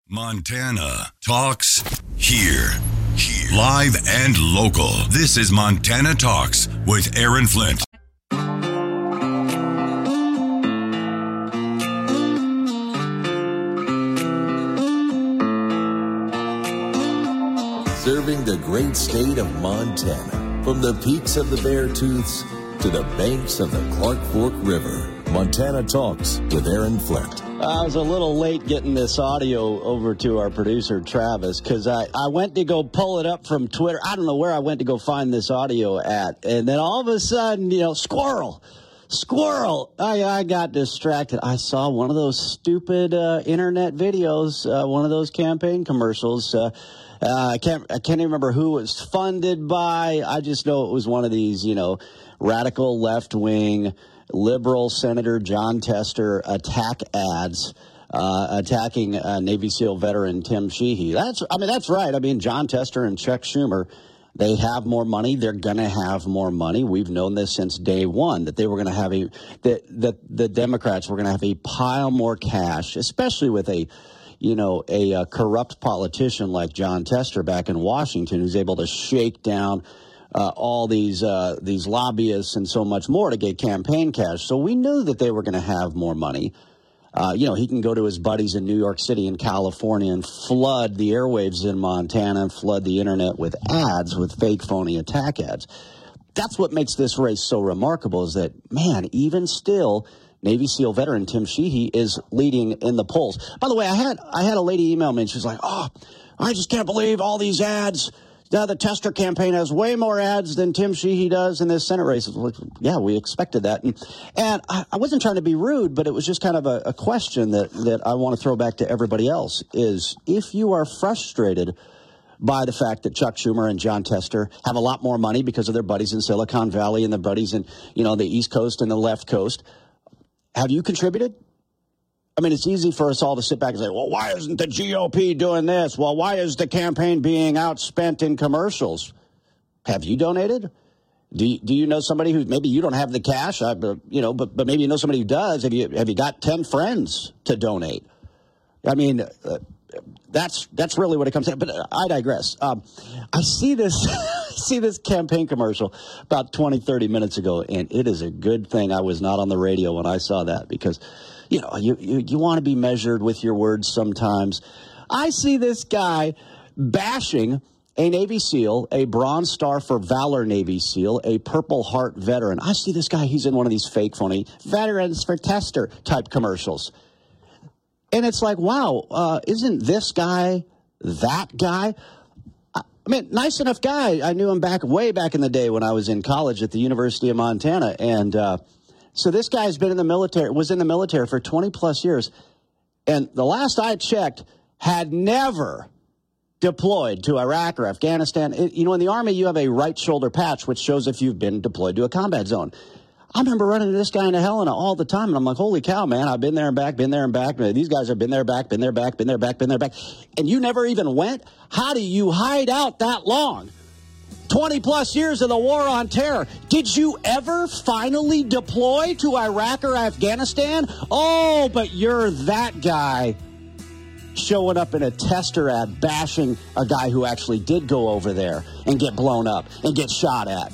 Montana Talks here. Live and local. This is Montana Talks with Aaron Flint. Serving the great state of Montana, from the peaks of the Beartooths to the banks of the Clark Fork River. Montana Talks with Aaron Flint. I was a little late getting this audio over to our producer, Travis, because I went to go pull it up from Twitter. I don't know where I went to go find this audio at. And then all of a sudden, squirrel. I got distracted. I saw one of those stupid internet videos, one of those campaign commercials. I can't even remember who it was funded by. I just know it was one of these, radical left-wing liberal Senator Jon Tester attack ads attacking Navy SEAL veteran Tim Sheehy. That's right. I mean, Jon Tester and Chuck Schumer, they have more money. They're going to have more money. We've known this since day one, that they were going to have that the Democrats were going to have a pile more cash, especially with a corrupt politician like Jon Tester back in Washington, who's able to shake down all these lobbyists and so much more to get campaign cash. So we knew that they were going to have more money. He can go to his buddies in New York City and California and flood the airwaves in Montana and flood the internet with ads, with fake, phony attack ads. That's what makes this race so remarkable, is that, man, even still, Navy SEAL veteran Tim Sheehy is leading in the polls. By the way, I had a lady email me, and she's like, I just can't believe all these ads. The Tester campaign has way more ads than Tim Sheehy does in this Senate race. Like, yeah, we expected that. And I wasn't trying to be rude, but it was just kind of a question that I want to throw back to everybody else, is if you are frustrated by the fact that Chuck Schumer and Jon Tester have a lot more money because of their buddies in Silicon Valley and their buddies in, the East Coast and the left coast, have you contributed? I mean, it's easy for us all to sit back and say, well, why isn't the GOP doing this? Well, why is the campaign being outspent in commercials? Have you donated? Do you know somebody who, maybe you don't have the cash, but maybe you know somebody who does. Have you got 10 friends to donate? I mean, that's really what it comes to. But I digress. I see this campaign commercial about 20, 30 minutes ago, and it is a good thing I was not on the radio when I saw that, because you want to be measured with your words sometimes. I see this guy bashing a Navy SEAL, a Bronze Star for Valor Navy SEAL, a Purple Heart veteran. I see this guy, he's in one of these fake, phony Veterans for Tester type commercials. And it's like, wow, isn't this guy that guy? I mean, nice enough guy. I knew him way back in the day when I was in college at the University of Montana. And so this guy's been in the military, was in the military for 20 plus years. And the last I checked, had never deployed to Iraq or Afghanistan. In the Army, you have a right shoulder patch, which shows if you've been deployed to a combat zone. I remember running into this guy in Helena all the time, and I'm like, holy cow, man, I've been there and back, been there and back. These guys have been there, back, been there, back, been there, back, been there, back. And you never even went? How do you hide out that long? 20 plus years of the war on terror. Did you ever finally deploy to Iraq or Afghanistan? Oh, but you're that guy showing up in a Tester ad bashing a guy who actually did go over there and get blown up and get shot at.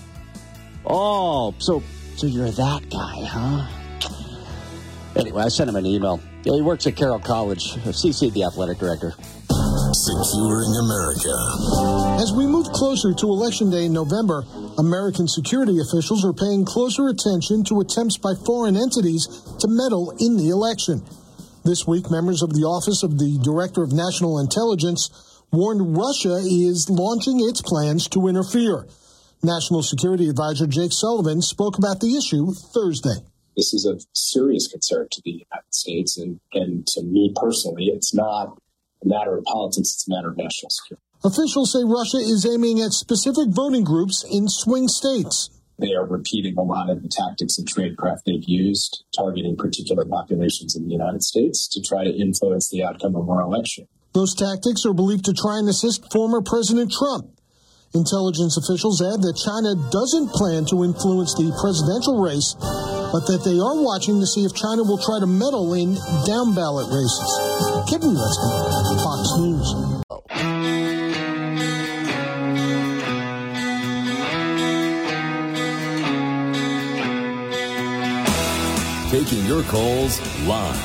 Oh, so you're that guy, huh? Anyway, I sent him an email. Yeah, he works at Carroll College. CC, the athletic director. Securing America. As we move closer to Election Day in November, American security officials are paying closer attention to attempts by foreign entities to meddle in the election. This week, members of the Office of the Director of National Intelligence warned Russia is launching its plans to interfere. National Security Advisor Jake Sullivan spoke about the issue Thursday. This is a serious concern to the United States, and to me personally, it's not a matter of politics, it's a matter of national security. Officials say Russia is aiming at specific voting groups in swing states. They are repeating a lot of the tactics and tradecraft they've used, targeting particular populations in the United States to try to influence the outcome of our election. Those tactics are believed to try and assist former President Trump. Intelligence officials add that China doesn't plan to influence the presidential race, but that they are watching to see if China will try to meddle in down-ballot races. Kevin Weston, Fox News. Taking your calls live.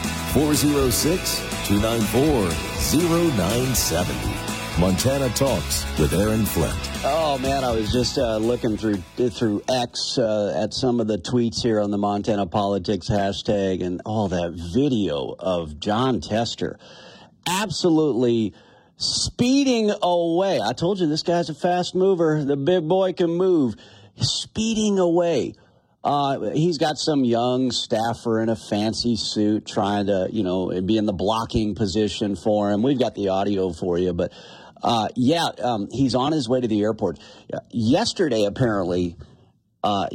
406-294-0970. Montana Talks with Aaron Flint. Oh, man, I was just looking through X at some of the tweets here on the Montana Politics hashtag, and all that video of Jon Tester absolutely speeding away. I told you this guy's a fast mover. The big boy can move. Speeding away. He's got some young staffer in a fancy suit trying to, be in the blocking position for him. We've got the audio for you, but he's on his way to the airport. Yesterday, apparently, Laura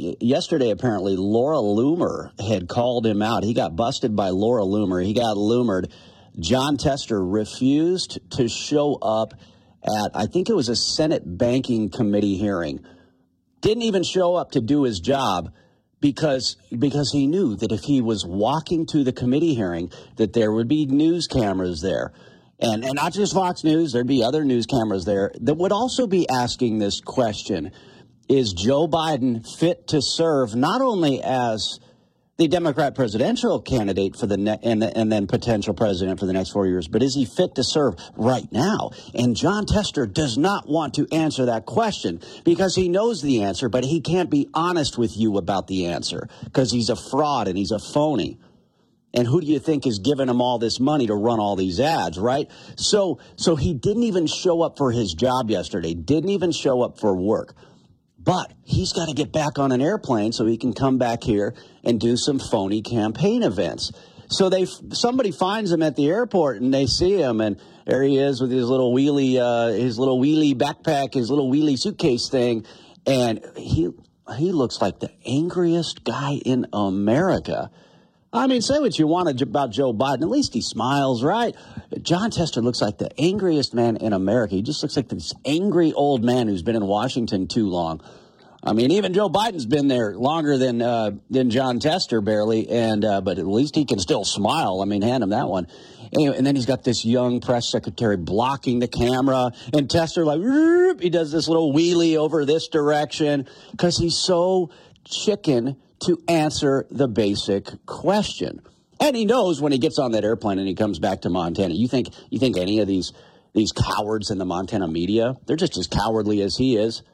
Loomer had called him out. He got busted by Laura Loomer. He got loomered. Jon Tester refused to show up at, I think it was a Senate Banking Committee hearing. Didn't even show up to do his job because he knew that if he was walking to the committee hearing, that there would be news cameras there. And not just Fox News, there'd be other news cameras there that would also be asking this question: is Joe Biden fit to serve not only as the Democrat presidential candidate for and then potential president for the next 4 years, but is he fit to serve right now? And Jon Tester does not want to answer that question because he knows the answer, but he can't be honest with you about the answer because he's a fraud and he's a phony. And who do you think is giving him all this money to run all these ads, right? So he didn't even show up for his job yesterday, didn't even show up for work. But he's got to get back on an airplane so he can come back here and do some phony campaign events. So somebody finds him at the airport and they see him, and there he is with his little wheelie backpack, his little wheelie suitcase thing, and he looks like the angriest guy in America. I mean, say what you want about Joe Biden. At least he smiles, right? Jon Tester looks like the angriest man in America. He just looks like this angry old man who's been in Washington too long. I mean, even Joe Biden's been there longer than Jon Tester, barely, but at least he can still smile. I mean, hand him that one. Anyway, and then he's got this young press secretary blocking the camera, and Tester, he does this little wheelie over this direction because he's so chicken to answer the basic question. And he knows when he gets on that airplane and he comes back to Montana. You think any of these cowards in the Montana media, they're just as cowardly as he is?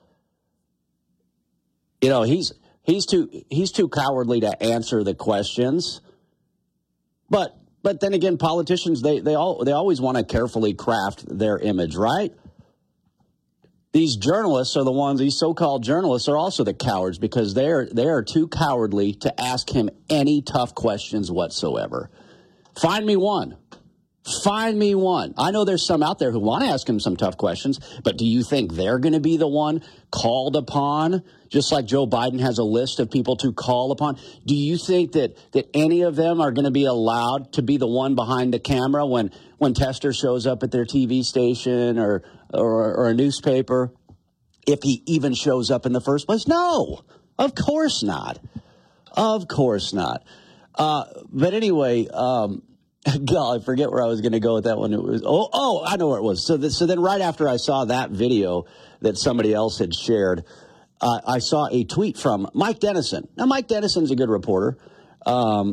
He's too cowardly to answer the questions. But then again, politicians, they always want to carefully craft their image, right? These journalists are the ones, these so-called journalists are also the cowards because they are too cowardly to ask him any tough questions whatsoever. Find me one. Find me one. I know there's some out there who want to ask him some tough questions, but do you think they're going to be the one called upon, just like Joe Biden has a list of people to call upon? Do you think that any of them are going to be allowed to be the one behind the camera when Tester shows up at their TV station or a newspaper, if he even shows up in the first place? No, of course not. Of course not. But anyway, God, I forget where I was going to go with that one. It was I know where it was. So then right after I saw that video that somebody else had shared, I saw a tweet from Mike Dennison. Now, Mike Dennison's a good reporter, but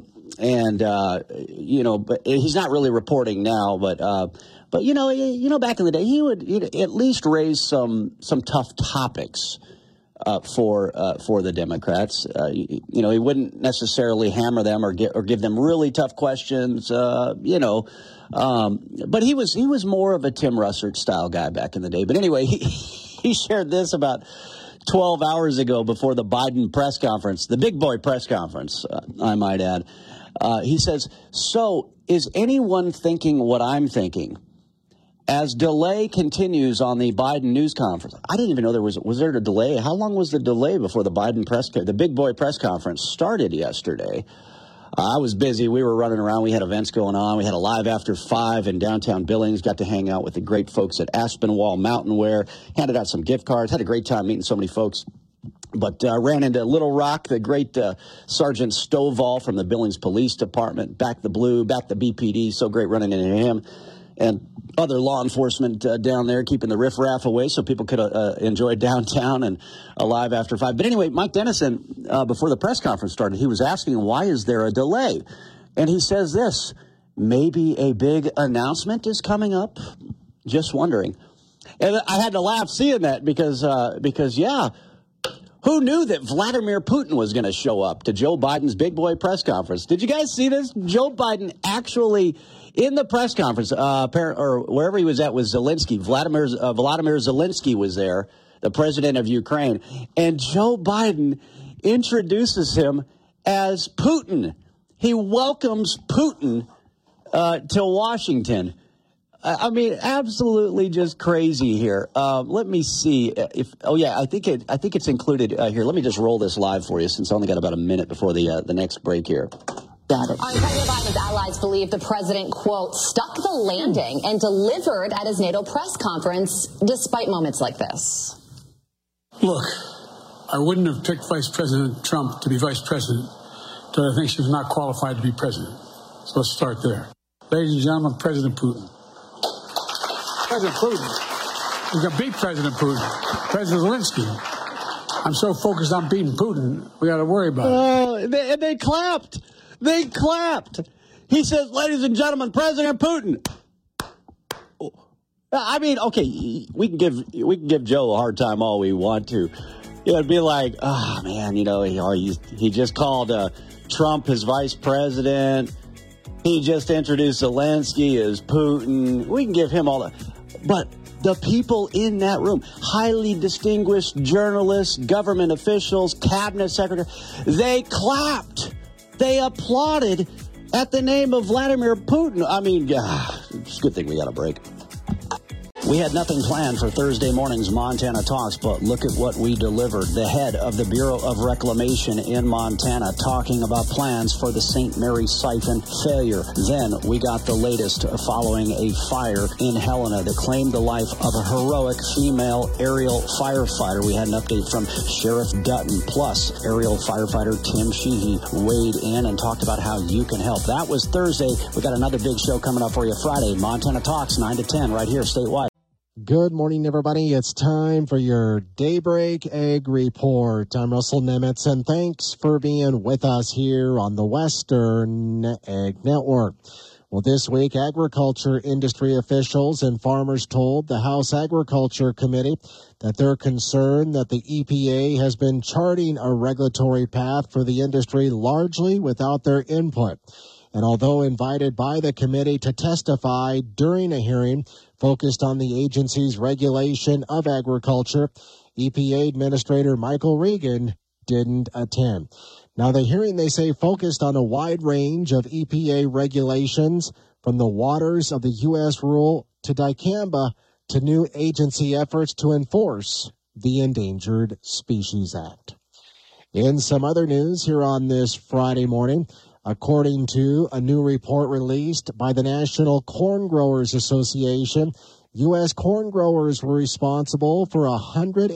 he's not really reporting now. But back in the day, he would at least raise some tough topics for the Democrats. He wouldn't necessarily hammer them or give them really tough questions. But he was more of a Tim Russert style guy back in the day. But anyway, he shared this about 12 hours ago before the Biden press conference, the big boy press conference, I might add. He says, "So is anyone thinking what I'm thinking? As delay continues on the Biden news conference." I didn't even know was there a delay? How long was the delay before the big boy press conference started yesterday? I was busy. We were running around. We had events going on. We had a live after 5 in downtown Billings. Got to hang out with the great folks at Aspenwall Mountain Wear. Handed out some gift cards. Had a great time meeting so many folks. But ran into Little Rock, the great Sergeant Stovall from the Billings Police Department. Back the Blue, back the BPD. So great running into him. And other law enforcement down there keeping the riffraff away so people could enjoy downtown and Alive After 5. But anyway, Mike Dennison, before the press conference started, he was asking, why is there a delay? And he says this, maybe a big announcement is coming up? Just wondering. And I had to laugh seeing that because yeah, who knew that Vladimir Putin was going to show up to Joe Biden's big boy press conference? Did you guys see this? Joe Biden actually, in the press conference, or wherever he was at with Zelensky, Vladimir Zelensky was there, the president of Ukraine, and Joe Biden introduces him as Putin. He welcomes Putin to Washington. I mean, absolutely just crazy here. Let me see if. Oh yeah, I think it's included here. Let me just roll this live for you, since I only got about a minute before the next break here. Got it. President Biden's allies believe the president, quote, stuck the landing and delivered at his NATO press conference, despite moments like this. Look, I wouldn't have picked Vice President Trump to be vice president, because I think she was not qualified to be president. So let's start there. Ladies and gentlemen, President Putin. President Putin. We're going to beat President Putin. President Zelensky. I'm so focused on beating Putin, we got to worry about it. They clapped. They clapped. He says, ladies and gentlemen, President Putin. I mean, okay, we can give Joe a hard time all we want to. It'd be like, oh, man, he just called Trump his vice president. He just introduced Zelensky as Putin. We can give him all that. But the people in that room, highly distinguished journalists, government officials, cabinet secretaries, they clapped. They applauded at the name of Vladimir Putin. I mean, it's a good thing we got a break. We had nothing planned for Thursday morning's Montana Talks, but look at what we delivered. The head of the Bureau of Reclamation in Montana talking about plans for the St. Mary siphon failure. Then we got the latest following a fire in Helena that claimed the life of a heroic female aerial firefighter. We had an update from Sheriff Dutton, plus aerial firefighter Tim Sheehy weighed in and talked about how you can help. That was Thursday. We got another big show coming up for you Friday. Montana Talks, 9 to 10, right here statewide. Good morning, everybody. It's time for your Daybreak Ag Report. I'm Russell Nemitz, and thanks for being with us here on the Western Ag Network. Well, this week, agriculture industry officials and farmers told the House Agriculture Committee that they're concerned that the EPA has been charting a regulatory path for the industry largely without their input. And although invited by the committee to testify during a hearing focused on the agency's regulation of agriculture, EPA Administrator Michael Regan didn't attend. Now, the hearing, they say, focused on a wide range of EPA regulations, from the waters of the U.S. rule to dicamba to new agency efforts to enforce the Endangered Species Act. In some other news here on this Friday morning, according to a new report released by the National Corn Growers Association, U.S. corn growers were responsible for a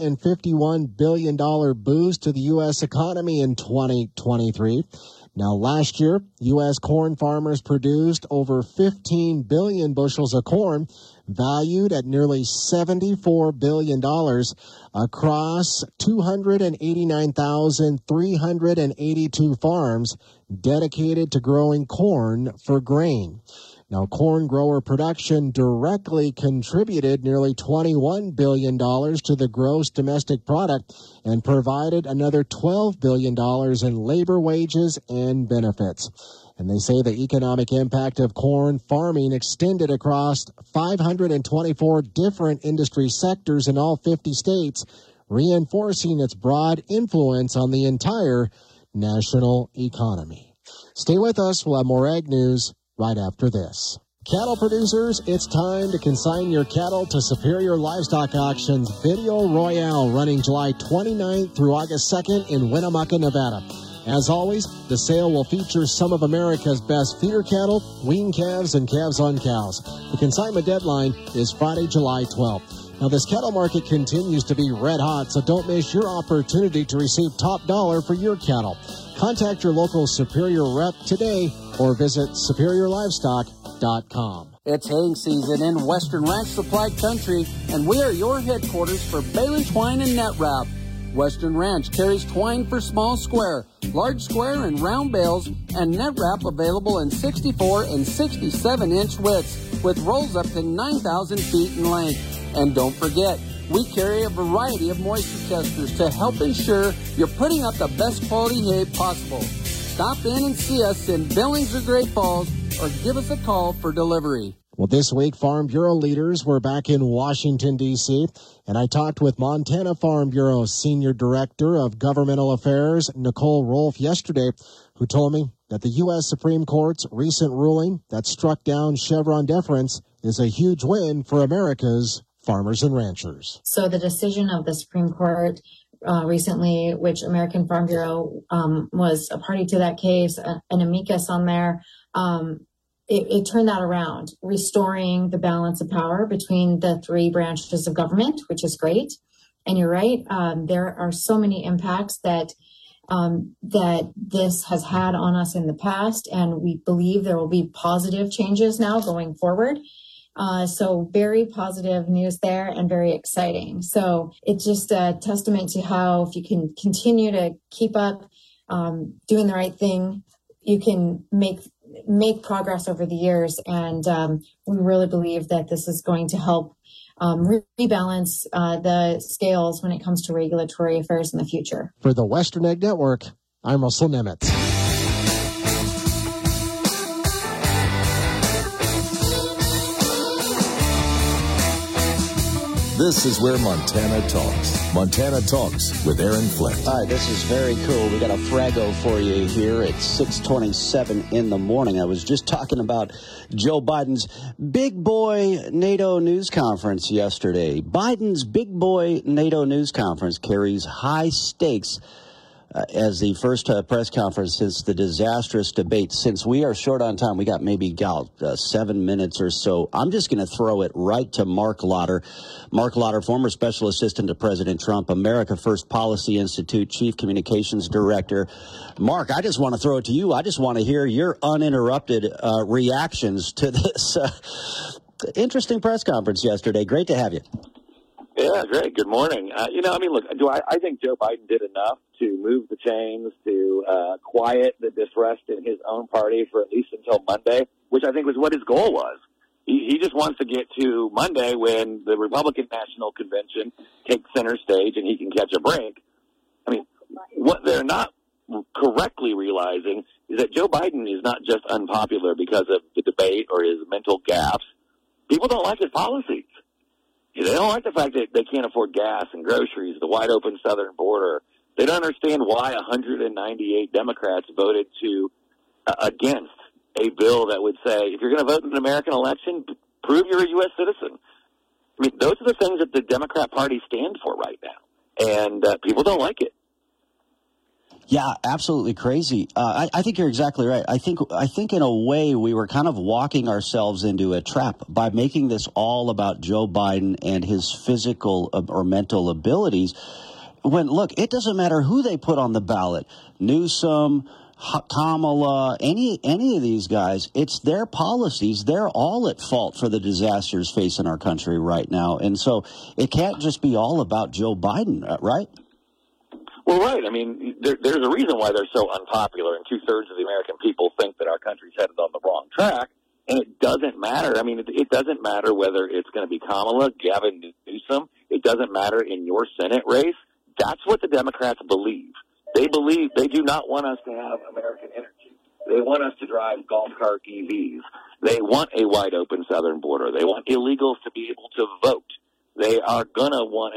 $151 billion boost to the U.S. economy in 2023. Now, last year, U.S. corn farmers produced over 15 billion bushels of corn, valued at nearly $74 billion across 289,382 farms dedicated to growing corn for grain. Now, corn grower production directly contributed nearly $21 billion to the gross domestic product and provided another $12 billion in labor wages and benefits. And they say the economic impact of corn farming extended across 524 different industry sectors in all 50 states, reinforcing its broad influence on the entire national economy. Stay with us. We'll have more ag news right after this. Cattle producers, it's time to consign your cattle to Superior Livestock Auctions Video Royale, running July 29th through August 2nd in Winnemucca, Nevada. As always, the sale will feature some of America's best feeder cattle, wean calves, and calves on cows. The consignment deadline is Friday, July 12th. Now, this cattle market continues to be red hot, so don't miss your opportunity to receive top dollar for your cattle. Contact your local Superior rep today or visit superiorlivestock.com. It's haying season in Western Ranch Supply Country, and we are your headquarters for baling twine and net wrap. Western Ranch carries twine for small square, large square, and round bales, and net wrap available in 64 and 67-inch widths, with rolls up to 9,000 feet in length. And don't forget, we carry a variety of moisture testers to help ensure you're putting up the best quality hay possible. Stop in and see us in Billings or Great Falls, or give us a call for delivery. Well, this week, Farm Bureau leaders were back in Washington, D.C., and I talked with Montana Farm Bureau Senior Director of Governmental Affairs, Nicole Rolfe, yesterday, who told me that the U.S. Supreme Court's recent ruling that struck down Chevron deference is a huge win for America's farmers and ranchers. So the decision of the Supreme Court recently, which American Farm Bureau was a party to that case, an amicus on there, it turned that around, restoring the balance of power between the three branches of government, which is great. And you're right, there are so many impacts that this has had on us in the past, and we believe there will be positive changes now going forward. So very positive news there and very exciting. So it's just a testament to how if you can continue to keep up doing the right thing, you can make progress over the years. And we really believe that this is going to help rebalance the scales when it comes to regulatory affairs in the future. For the Western Ag Network, I'm Russell Nemitz. This is where Montana talks. Montana Talks with Aaron Flint. All right, this is very cool. We got a Frago for you here at 6:27 in the morning. I was just talking about Joe Biden's Big Boy NATO news conference yesterday. Biden's Big Boy NATO news conference carries high stakes as the first press conference since the disastrous debate. Since we are short on time, we got maybe 7 minutes or so. I'm just going to throw it right to Mark Lotter. Mark Lotter, former special assistant to President Trump, America First Policy Institute Chief Communications Director. Mark, I just want to throw it to you. I just want to hear your uninterrupted reactions to this interesting press conference yesterday. Great to have you. Yeah, great. Good morning. Look, I think Joe Biden did enough to move the chains, to quiet the disrest in his own party for at least until Monday, which I think was what his goal was. He just wants to get to Monday when the Republican National Convention takes center stage and he can catch a break. I mean, what they're not correctly realizing is that Joe Biden is not just unpopular because of the debate or his mental gaffes. People don't like his policies. They don't like the fact that they can't afford gas and groceries, the wide open southern border. They don't understand why 198 Democrats voted against a bill that would say, if you're going to vote in an American election, prove you're a U.S. citizen. I mean, those are the things that the Democrat Party stands for right now, and people don't like it. Yeah, absolutely crazy. I think you're exactly right. I think in a way we were kind of walking ourselves into a trap by making this all about Joe Biden and his physical or mental abilities. When, look, it doesn't matter who they put on the ballot, Newsom, Kamala, any of these guys, it's their policies. They're all at fault for the disasters facing our country right now. And so it can't just be all about Joe Biden, right? Well, right. I mean, there's a reason why they're so unpopular, and 2/3 of the American people think that our country's headed on the wrong track. And it doesn't matter. I mean, it doesn't matter whether it's going to be Kamala, Gavin Newsom. It doesn't matter in your Senate race. That's what the Democrats believe. They believe they do not want us to have American energy. They want us to drive golf cart EVs. They want a wide open southern border. They want illegals to be able to vote. They are going to want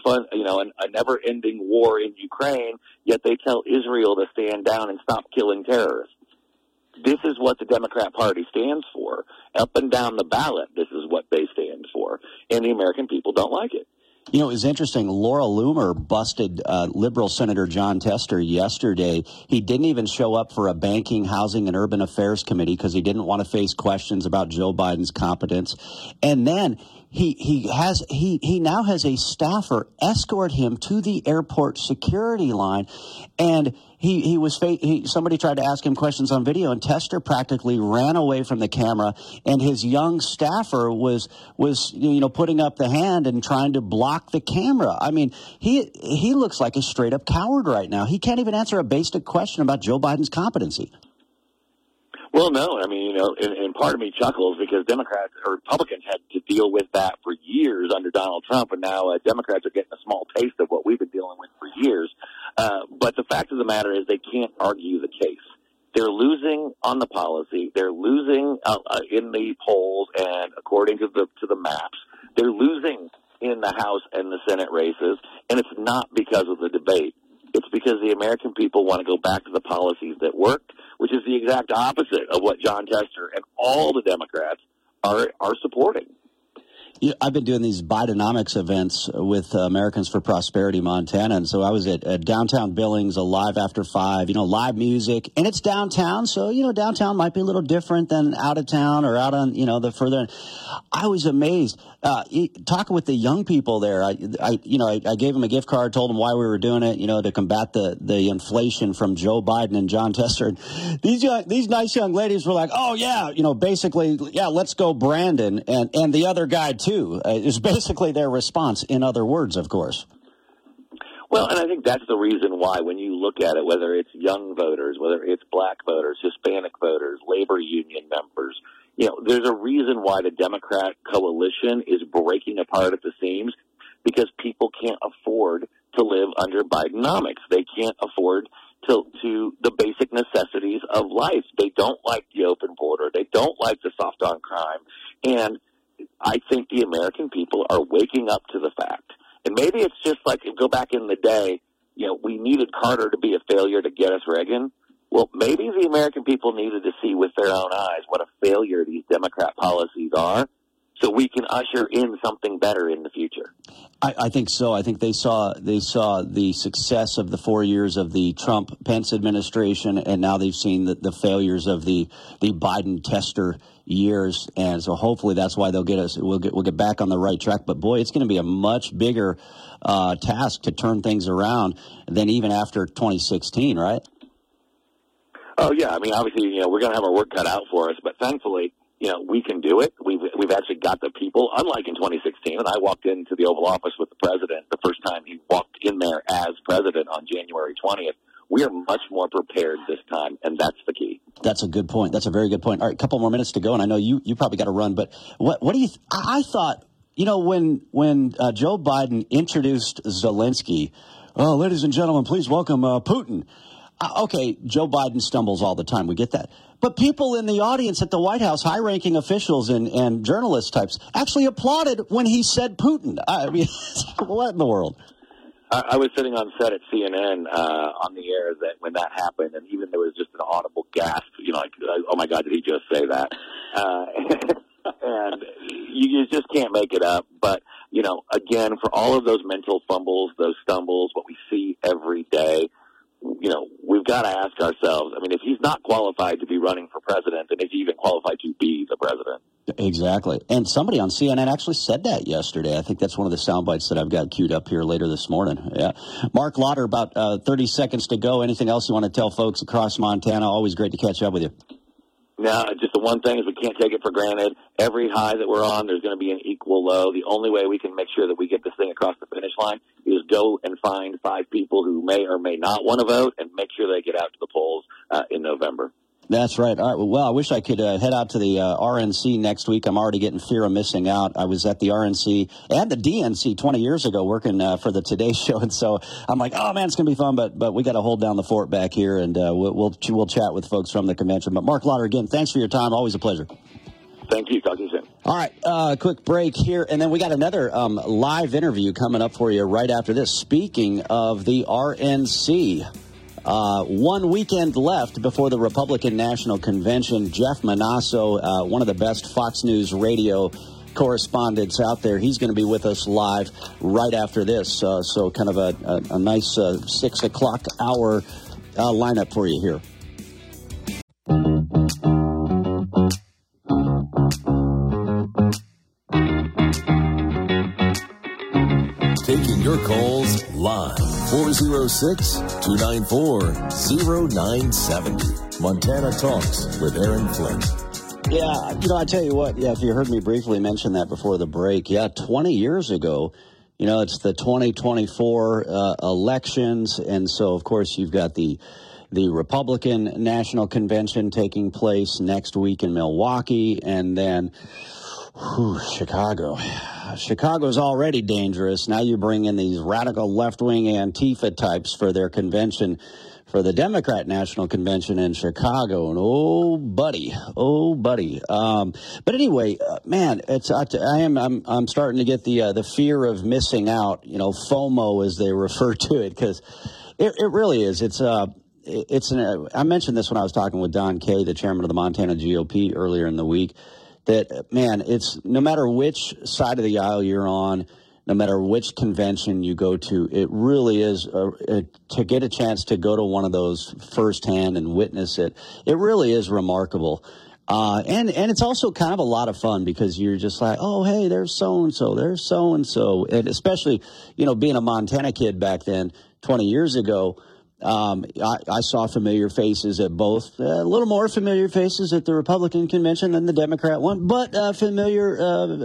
a never-ending war in Ukraine, yet they tell Israel to stand down and stop killing terrorists. This is what the Democrat Party stands for. Up and down the ballot, this is what they stand for. And the American people don't like it. You know, it was interesting. Laura Loomer busted liberal Senator John Tester yesterday. He didn't even show up for a banking, housing, and urban affairs committee because he didn't want to face questions about Joe Biden's competence. And then he now has a staffer escort him to the airport security line, and somebody tried to ask him questions on video, and Tester practically ran away from the camera, and his young staffer was putting up the hand and trying to block the camera. I mean, he looks like a straight up coward right now. He can't even answer a basic question about Joe Biden's competency. Well, no, I mean, and part of me chuckles because Democrats or Republicans had to deal with that for years under Donald Trump, and now Democrats are getting a small taste of what we've been dealing with for years. But the fact of the matter is they can't argue the case. They're losing on the policy. They're losing in the polls, and according to the maps, they're losing in the House and the Senate races, and it's not because of the debate. It's because the American people want to go back to the policies that worked, which is the exact opposite of what Jon Tester and all the Democrats are supporting. I've been doing these Bidenomics events with Americans for Prosperity Montana, and so I was at downtown Billings, a live after 5, live music, and it's downtown, so downtown might be a little different than out of town or out on the further end. I was amazed talking with the young people there. I gave them a gift card, told them why we were doing it, to combat the inflation from Joe Biden and Jon Tester. And these nice young ladies were like, oh yeah, basically, yeah, let's go Brandon and the other guy too. Is basically their response, in other words, of course. Well, and I think that's the reason why when you look at it, whether it's young voters, whether it's black voters, Hispanic voters, labor union members, there's a reason why the Democrat coalition is breaking apart at the seams, because people can't afford to live under Bidenomics. They can't afford to the basic necessities of life. They don't like the open border. They don't like the soft on crime. And I think the American people are waking up to the fact. And maybe it's just like, go back in the day, we needed Carter to be a failure to get us Reagan. Well, maybe the American people needed to see with their own eyes what a failure these Democrat policies are, so we can usher in something better in the future. I think so. I think they saw the success of the 4 years of the Trump-Pence administration, and now they've seen the failures of the Biden-Tester years, and so hopefully that's why they'll get us. We'll get back on the right track. But boy, it's going to be a much bigger task to turn things around than even after 2016, right? Oh yeah, I mean, obviously, we're going to have our work cut out for us, but thankfully, we can do it. We've actually got the people, unlike in 2016, and I walked into the Oval Office with the president the first time he walked in there as president on January 20th. We are much more prepared this time, and that's the key. That's a good point. That's a very good point. All right, a couple more minutes to go, and I know you probably got to run, but what do you I thought, when Joe Biden introduced Zelensky, oh, ladies and gentlemen, please welcome Putin. Okay, Joe Biden stumbles all the time. We get that. But people in the audience at the White House, high-ranking officials and journalist types, actually applauded when he said Putin. I mean, what in the world? I was sitting on set at CNN on the air when that happened, and even there was just an audible gasp, like, oh, my God, did he just say that? And you just can't make it up. But, again, for all of those mental fumbles, those stumbles, what we see every day, we've got to ask ourselves, I mean, if he's not qualified to be running for president, then is he even qualified to be the president? Exactly. And somebody on CNN actually said that yesterday. I think that's one of the sound bites that I've got queued up here later this morning. Yeah. Mark Lauder, about 30 seconds to go. Anything else you want to tell folks across Montana? Always great to catch up with you. No, just the one thing is we can't take it for granted. Every high that we're on, there's going to be an equal low. The only way we can make sure that we get this thing across the finish line is go and find 5 people who may or may not want to vote and make sure they get out to the polls in November. That's right. All right. Well, I wish I could head out to the RNC next week. I'm already getting fear of missing out. I was at the RNC and the DNC 20 years ago working for the Today Show, and so I'm like, oh man, it's gonna be fun. But we got to hold down the fort back here, and we'll chat with folks from the convention. But Mark Lauder, again, thanks for your time. Always a pleasure. Thank you. Talk to you soon. All right, quick break here, and then we got another live interview coming up for you right after this. Speaking of the RNC. 1 weekend left before the Republican National Convention. Jeff Manasso, one of the best Fox News radio correspondents out there, he's going to be with us live right after this. So kind of a nice 6 o'clock hour lineup for you here. taking your calls live. 406-294-0970. Montana Talks with Aaron Flint. Yeah, I tell you what, if you heard me briefly mention that before the break, 20 years ago, it's the 2024 elections, and so, of course, you've got the Republican National Convention taking place next week in Milwaukee, and then Chicago. Chicago's already dangerous. Now you bring in these radical left-wing Antifa types for their convention, for the Democrat National Convention in Chicago. And oh, buddy. But anyway, man, I'm starting to get the fear of missing out, FOMO as they refer to it, because it really is. I mentioned this when I was talking with Don Kay, the chairman of the Montana GOP earlier in the week, that, man, it's no matter which side of the aisle you're on, no matter which convention you go to, it really is to get a chance to go to one of those firsthand and witness it. It really is remarkable. And it's also kind of a lot of fun because you're just like, oh, hey, there's so-and-so. And especially, being a Montana kid back then, 20 years ago, I saw familiar faces at both, a little more familiar faces at the Republican convention than the Democrat one, but familiar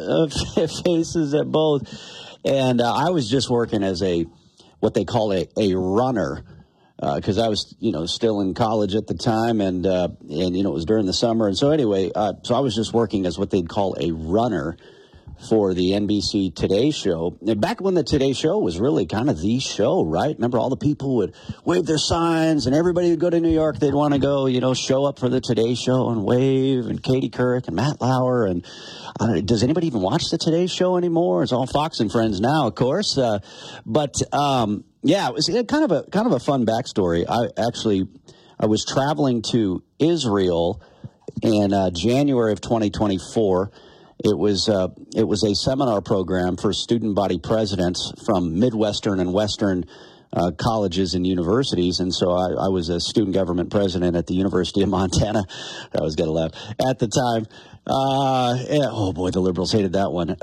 faces at both. And I was just working as what they call a runner, because I was, still in college at the time, and it was during the summer. And so anyway, so I was just working as what they'd call a runner for the NBC Today Show. And back when the Today Show was really kind of the show, right? Remember, all the people would wave their signs, and everybody would go to New York. They'd want to go, show up for the Today Show and wave, and Katie Couric and Matt Lauer. And does anybody even watch the Today Show anymore? It's all Fox and Friends now, of course. But it was kind of a fun backstory. I was traveling to Israel in January of 2024. It was a seminar program for student body presidents from Midwestern and Western colleges and universities. And so I was a student government president at the University of Montana. I was going to laugh at the time. Oh boy, the liberals hated that one.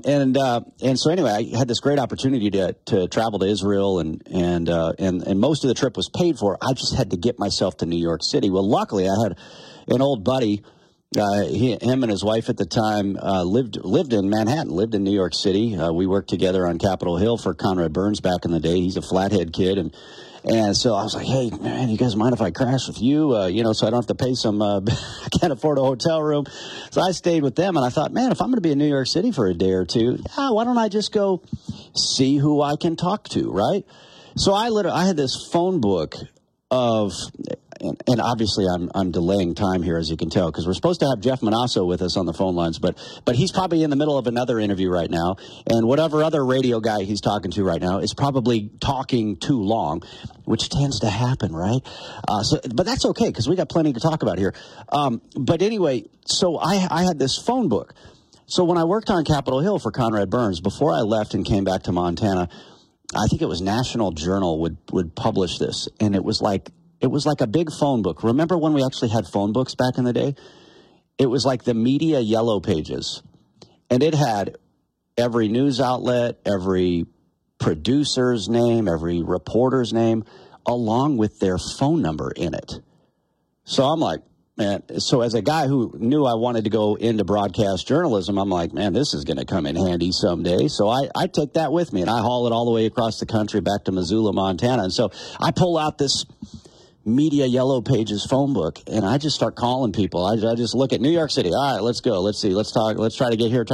And so anyway, I had this great opportunity to travel to Israel, and most of the trip was paid for. I just had to get myself to New York City. Well, luckily I had an old buddy. Him and his wife at the time lived in Manhattan, lived in New York City. We worked together on Capitol Hill for Conrad Burns back in the day. He's a Flathead kid, and so I was like, hey, man, you guys mind if I crash with you? So I don't have to pay some. I can't afford a hotel room, so I stayed with them. And I thought, man, if I'm going to be in New York City for a day or two, why don't I just go see who I can talk to, right? So I had this phone book of. And obviously I'm delaying time here, as you can tell, because we're supposed to have Jeff Manasso with us on the phone lines, but he's probably in the middle of another interview right now, and whatever other radio guy he's talking to right now is probably talking too long, which tends to happen, right? But that's okay, because we got plenty to talk about here. But anyway, so I had this phone book. So when I worked on Capitol Hill for Conrad Burns, before I left and came back to Montana, I think it was National Journal would publish this, and it was like a big phone book. Remember when we actually had phone books back in the day? It was like the media yellow pages. And it had every news outlet, every producer's name, every reporter's name, along with their phone number in it. So I'm like, man, so as a guy who knew I wanted to go into broadcast journalism, I'm like, man, this is going to come in handy someday. So I take that with me, and I haul it all the way across the country back to Missoula, Montana. And so I pull out this media yellow pages phone book, and I just start calling people. I just look at New York City. All right, let's go. Let's see. Let's talk. Let's try to get here.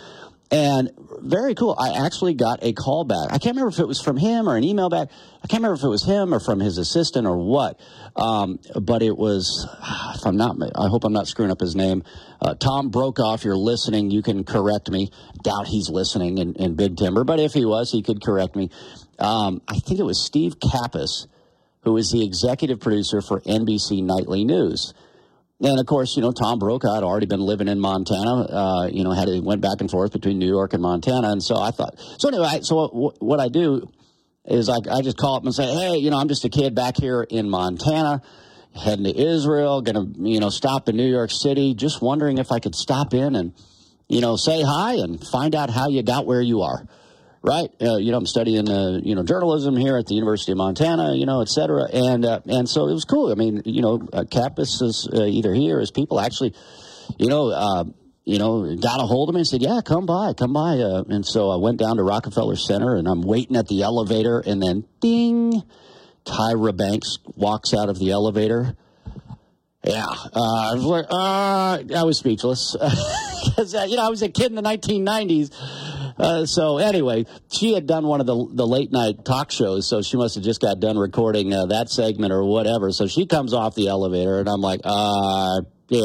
And very cool. I actually got a call back. I can't remember if it was from him or an email back. I can't remember if it was him or from his assistant or what. But it was, I hope I'm not screwing up his name. Tom Brokaw, if you're listening, you can correct me. Doubt he's listening in Big Timber, but if he was, he could correct me. I think it was Steve Kappas, who is the executive producer for NBC Nightly News. And, of course, Tom Brokaw had already been living in Montana, went back and forth between New York and Montana. And so I thought, what I do is I just call up and say, hey, I'm just a kid back here in Montana, heading to Israel, going to, stop in New York City, just wondering if I could stop in and, say hi and find out how you got where you are. right. I'm studying, journalism here at the University of Montana, et cetera. And so it was cool. I mean, Kappas is either here as people actually, got a hold of me and said, yeah, come by. And so I went down to Rockefeller Center, and I'm waiting at the elevator, and then ding, Tyra Banks walks out of the elevator. Yeah, I was like, I was speechless because, I was a kid in the 1990s. So anyway, she had done one of the late night talk shows, so she must have just got done recording that segment or whatever. So she comes off the elevator, and I'm like, well,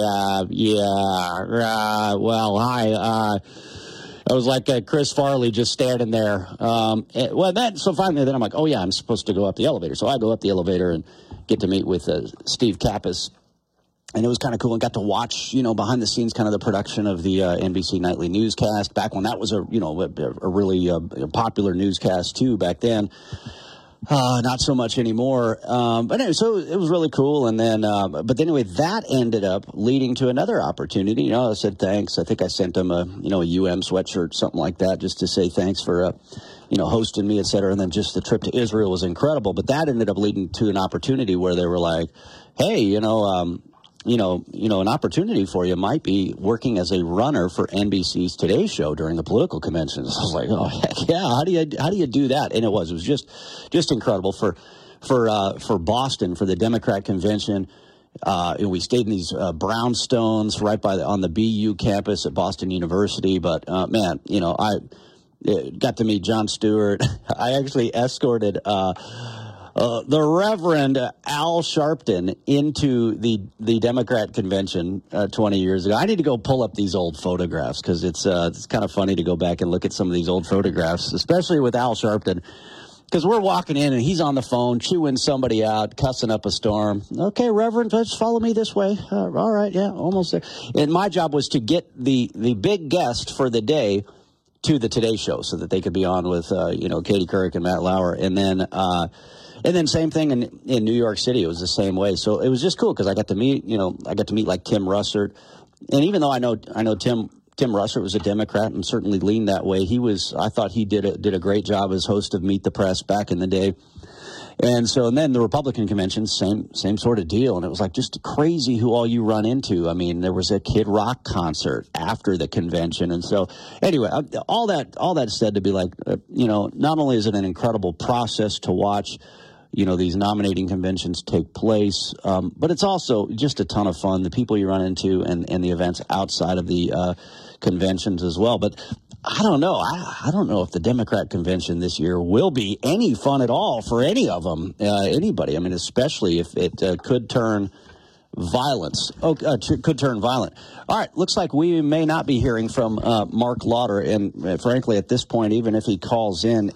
hi. I was like Chris Farley just standing there. So finally, then I'm like, oh yeah, I'm supposed to go up the elevator. So I go up the elevator and get to meet with Steve Kappas. And it was kind of cool, and got to watch, behind the scenes, kind of the production of the NBC Nightly Newscast back when that was a really popular newscast too back then. Not so much anymore. But anyway, so it was really cool. And then, but anyway, that ended up leading to another opportunity. I said thanks. I think I sent them a UM sweatshirt, something like that, just to say thanks for hosting me, et cetera. And then just the trip to Israel was incredible. But that ended up leading to an opportunity where they were like, hey, an opportunity for you might be working as a runner for NBC's Today Show during the political conventions. I was like, oh heck yeah! How do you do that? And it was just incredible for Boston, for the Democrat convention. We stayed in these brownstones right on the BU campus at Boston University. But man, I got to meet Jon Stewart. I actually escorted the Reverend Al Sharpton into the Democrat convention 20 years ago. I need to go pull up these old photographs because it's kind of funny to go back and look at some of these old photographs, especially with Al Sharpton. Because we're walking in and he's on the phone, chewing somebody out, cussing up a storm. Okay, Reverend, just follow me this way. All right, yeah, almost there. And my job was to get the big guest for the day to the Today Show so that they could be on with, Katie Couric and Matt Lauer. And then same thing in New York City. It was the same way. So it was just cool because I got to meet like Tim Russert. And even though I know Tim Russert was a Democrat and certainly leaned that way, I thought he did a great job as host of Meet the Press back in the day. And then the Republican convention, same sort of deal. And it was like just crazy who all you run into. I mean, there was a Kid Rock concert after the convention. And so anyway, all that said to be like, not only is it an incredible process to watch, these nominating conventions take place, but it's also just a ton of fun, the people you run into and the events outside of the conventions as well. But I don't know. I don't know if the Democrat convention this year will be any fun at all for any of them, anybody. I mean, especially if it could turn violence. Could turn violent. All right, looks like we may not be hearing from Mark Lauder, and frankly, at this point, even if he calls in,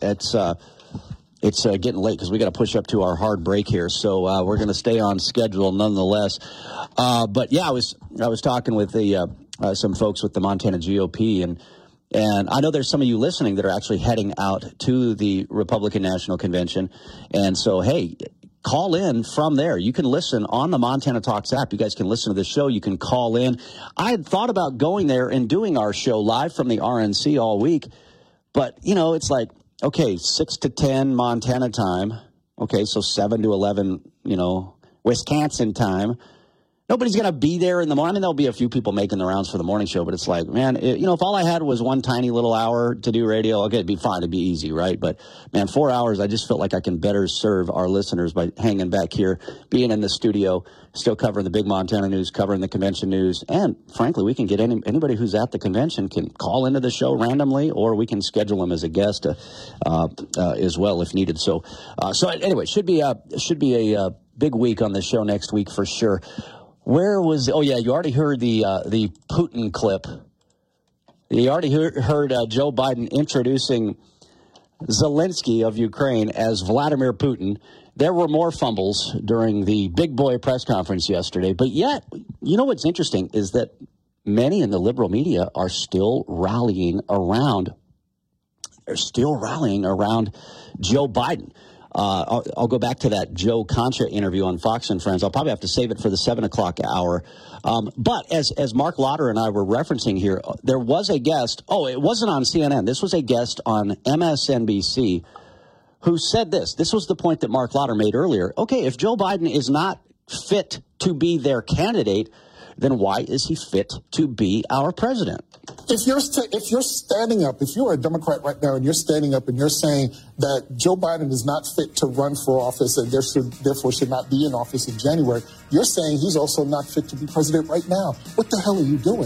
it's getting late because we got to push up to our hard break here. So we're going to stay on schedule nonetheless. But yeah, I was talking with some folks with the Montana GOP, and I know there's some of you listening that are actually heading out to the Republican National Convention. And so, hey, call in from there. You can listen on the Montana Talks app. You guys can listen to the show. You can call in. I had thought about going there and doing our show live from the RNC all week. But, it's like, okay, 6 to 10 Montana time. Okay, so 7 to 11, Wisconsin time. Nobody's going to be there in the morning. I mean, there'll be a few people making the rounds for the morning show, but it's like, man, if all I had was one tiny little hour to do radio, okay, it'd be fine. It'd be easy, right? But, man, 4 hours, I just felt like I can better serve our listeners by hanging back here, being in the studio, still covering the big Montana news, covering the convention news. And, frankly, we can get anybody who's at the convention can call into the show randomly, or we can schedule them as a guest as well if needed. So anyway, should be a big week on the show next week for sure. Where was? Oh yeah, you already heard the Putin clip. You already heard Joe Biden introducing Zelensky of Ukraine as Vladimir Putin. There were more fumbles during the big boy press conference yesterday, but yet, what's interesting is that many in the liberal media are still rallying around. They're still rallying around Joe Biden. I'll go back to that Joe Concha interview on Fox and Friends. I'll probably have to save it for the 7 o'clock hour. But as Mark Lauder and I were referencing here, there was a guest. Oh, it wasn't on CNN. This was a guest on MSNBC who said this. This was the point that Mark Lauder made earlier. Okay, if Joe Biden is not fit to be their candidate, then why is he fit to be our president? If you're standing up, if you're a Democrat right now and you're standing up and you're saying that Joe Biden is not fit to run for office and therefore should not be in office in January, you're saying he's also not fit to be president right now. What the hell are you doing?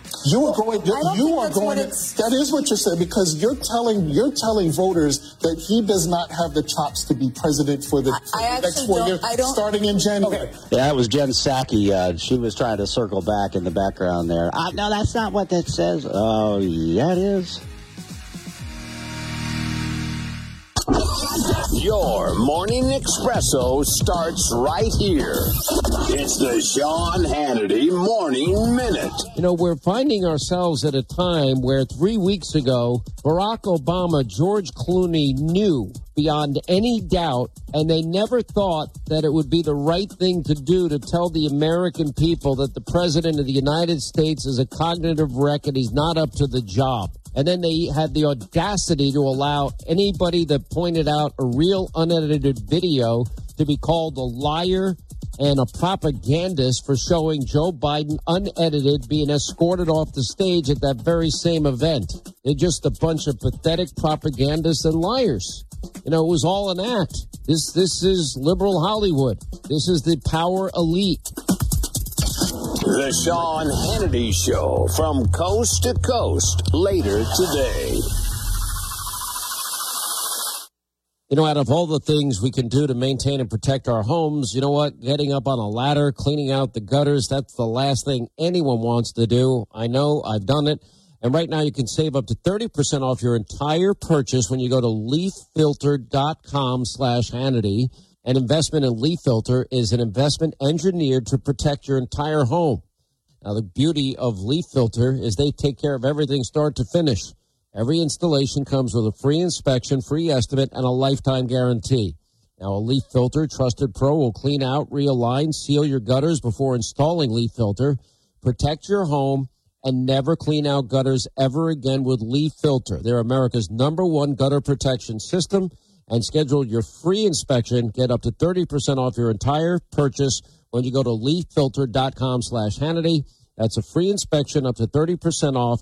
That is what you're saying, because you're telling voters that he does not have the chops to be president for the next 4 years, starting in January. Okay. Yeah, that was Jen Psaki. She was trying to circle back in the background there. No, that's not what that says. Oh, yeah, it is. Your morning espresso starts right here. It's the Sean Hannity Morning Minute. You know, we're finding ourselves at a time where 3 weeks ago, Barack Obama, George Clooney knew beyond any doubt, and they never thought that it would be the right thing to do to tell the American people that the President of the United States is a cognitive wreck and he's not up to the job. And then they had the audacity to allow anybody that pointed out a real unedited video to be called a liar and a propagandist for showing Joe Biden unedited being escorted off the stage at that very same event. They're just a bunch of pathetic propagandists and liars. You know, it was all an act. This is liberal Hollywood. This is the power elite. The Sean Hannity Show from coast to coast later today. You know, out of all the things we can do to maintain and protect our homes, you know what? Getting up on a ladder, cleaning out the gutters, that's the last thing anyone wants to do. I know, I've done it. And right now you can save up to 30% off your entire purchase when you go to leaffilter.com/Hannity. An investment in Leaf Filter is an investment engineered to protect your entire home. Now, the beauty of Leaf Filter is they take care of everything start to finish. Every installation comes with a free inspection, free estimate, and a lifetime guarantee. Now, a Leaf Filter Trusted Pro will clean out, realign, seal your gutters before installing Leaf Filter. Protect your home and never clean out gutters ever again with Leaf Filter. They're America's #1 gutter protection system. And schedule your free inspection. Get up to 30% off your entire purchase when you go to leaffilter.com/Hannity. That's a free inspection up to 30% off.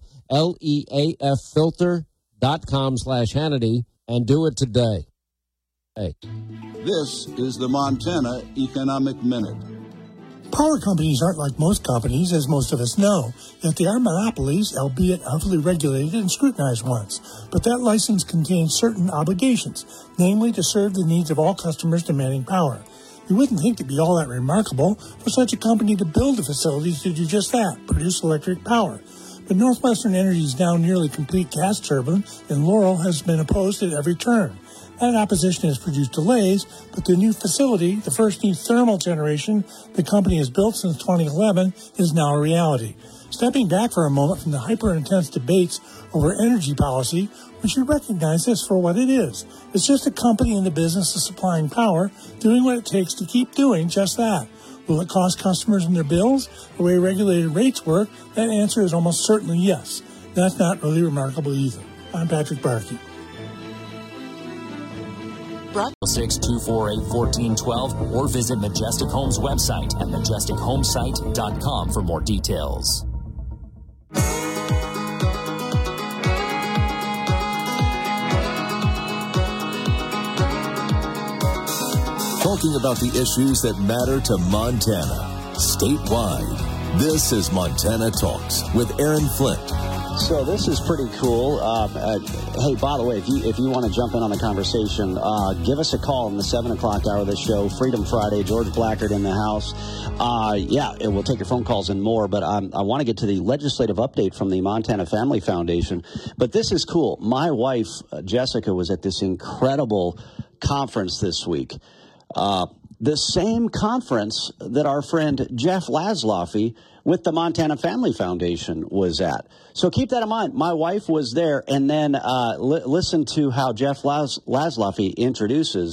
leaffilter.com/Hannity. And do it today. Hey. This is the Montana Economic Minute. Power companies aren't like most companies, as most of us know, yet they are monopolies, albeit heavily regulated and scrutinized ones. But that license contains certain obligations, namely to serve the needs of all customers demanding power. You wouldn't think it'd be all that remarkable for such a company to build a facility to do just that, produce electric power. But Northwestern Energy's now nearly complete gas turbine in Laurel has been opposed at every turn. That opposition has produced delays, but the new facility, the first new thermal generation the company has built since 2011, is now a reality. Stepping back for a moment from the hyper-intense debates over energy policy, we should recognize this for what it is. It's just a company in the business of supplying power, doing what it takes to keep doing just that. Will it cost customers in their bills the way regulated rates work? That answer is almost certainly yes. That's not really remarkable either. I'm Patrick Barkey. 6-248-1412 or visit Majestic Homes website at majestichomesite.com for more details. Talking about the issues that matter to Montana, statewide. This is Montana Talks with Aaron Flint. So this is pretty cool. Hey, by the way, if you want to jump in on the conversation, give us a call in the 7 o'clock hour of the show. Freedom Friday, George Blackard in the house. We'll take your phone calls and more, but I want to get to the legislative update from the Montana Family Foundation. But this is cool. My wife, Jessica, was at this incredible conference this week. The same conference that our friend Jeff Laszloffy with the Montana Family Foundation was at. So keep that in mind. My wife was there, and then listen to how Jeff Laszloffy introduces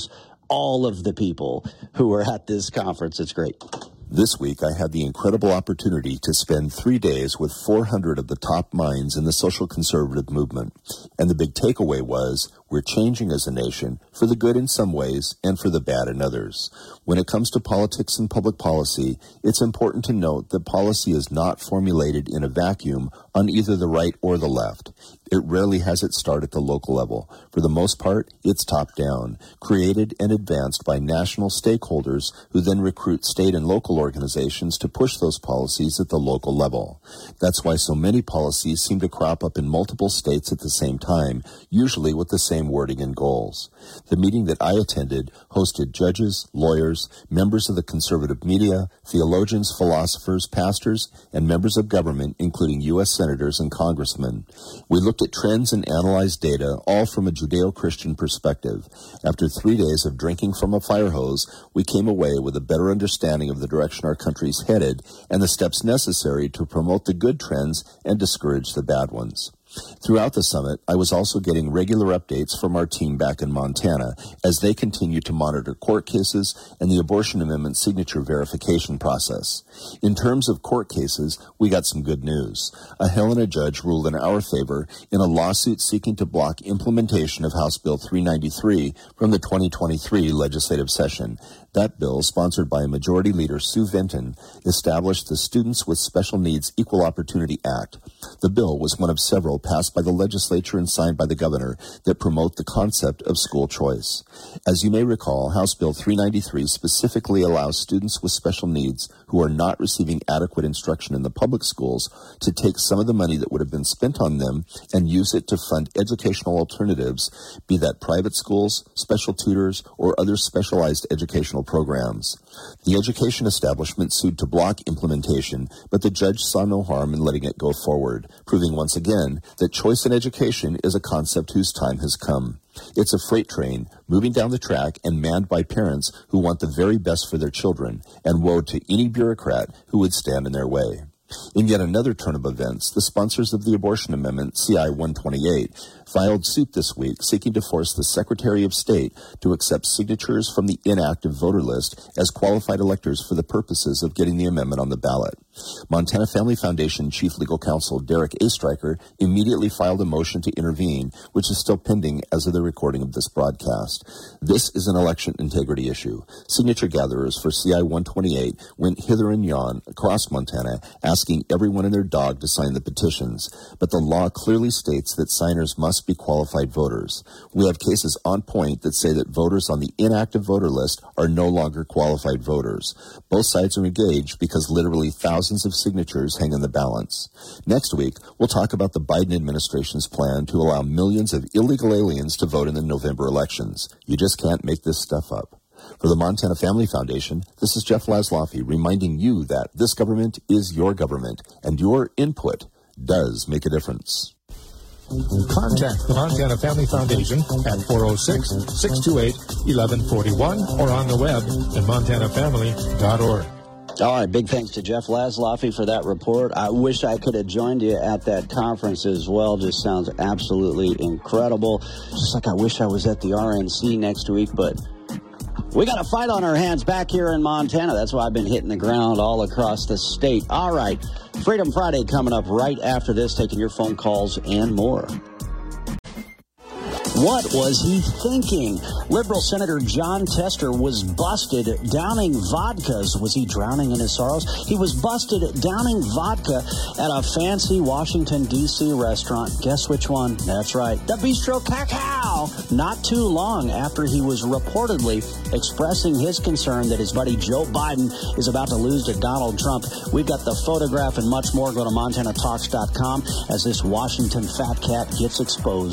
all of the people who are at this conference. It's great. This week, I had the incredible opportunity to spend 3 days with 400 of the top minds in the social conservative movement. And the big takeaway was, we're changing as a nation for the good in some ways and for the bad in others. When it comes to politics and public policy, it's important to note that policy is not formulated in a vacuum on either the right or the left. It rarely has its start at the local level. For the most part, it's top-down, created and advanced by national stakeholders who then recruit state and local organizations to push those policies at the local level. That's why so many policies seem to crop up in multiple states at the same time, usually with the same wording and goals. The meeting that I attended hosted judges, lawyers, members of the conservative media, theologians, philosophers, pastors, and members of government, including U.S. senators and congressmen. We looked at trends and analyzed data, all from a Judeo-Christian perspective. After 3 days of drinking from a fire hose, we came away with a better understanding of the direction our country's headed and the steps necessary to promote the good trends and discourage the bad ones. Throughout the summit, I was also getting regular updates from our team back in Montana as they continue to monitor court cases and the abortion amendment signature verification process. In terms of court cases, we got some good news. A Helena judge ruled in our favor in a lawsuit seeking to block implementation of House Bill 393 from the 2023 legislative session. That bill, sponsored by Majority Leader Sue Vinton, established the Students with Special Needs Equal Opportunity Act. The bill was one of several passed by the legislature and signed by the governor that promote the concept of school choice. As you may recall, House Bill 393 specifically allows students with special needs who are not receiving adequate instruction in the public schools to take some of the money that would have been spent on them and use it to fund educational alternatives, be that private schools, special tutors, or other specialized educational programs. The education establishment sued to block implementation, but the judge saw no harm in letting it go forward, proving once again that choice in education is a concept whose time has come. It's a freight train moving down the track and manned by parents who want the very best for their children, and woe to any bureaucrat who would stand in their way. In yet another turn of events, the sponsors of the abortion amendment, CI 128, filed suit this week seeking to force the Secretary of State to accept signatures from the inactive voter list as qualified electors for the purposes of getting the amendment on the ballot. Montana Family Foundation Chief Legal Counsel Derek A. Stryker immediately filed a motion to intervene, which is still pending as of the recording of this broadcast. This is an election integrity issue. Signature gatherers for CI 128 went hither and yon across Montana, asking everyone and their dog to sign the petitions. But the law clearly states that signers must be qualified voters. We have cases on point that say that voters on the inactive voter list are no longer qualified voters. Both sides are engaged because literally thousands of signatures hang in the balance. Next week, we'll talk about the Biden administration's plan to allow millions of illegal aliens to vote in the November elections. You just can't make this stuff up. For the Montana Family Foundation, this is Jeff Laszloffy reminding you that this government is your government, and your input does make a difference. Contact the Montana Family Foundation at 406-628-1141 or on the web at montanafamily.org. All right, big thanks to Jeff Laszloffy for that report. I wish I could have joined you at that conference as well. Just sounds absolutely incredible. Just like I wish I was at the RNC next week, but we got a fight on our hands back here in Montana. That's why I've been hitting the ground all across the state. All right, Freedom Friday coming up right after this, taking your phone calls and more. What was he thinking? Liberal Senator Jon Tester was busted downing vodkas. Was he drowning in his sorrows? He was busted downing vodka at a fancy Washington, D.C. restaurant. Guess which one? That's right, the Bistro Cacao. Not too long after he was reportedly expressing his concern that his buddy Joe Biden is about to lose to Donald Trump. We've got the photograph and much more. Go to MontanaTalks.com as this Washington fat cat gets exposed.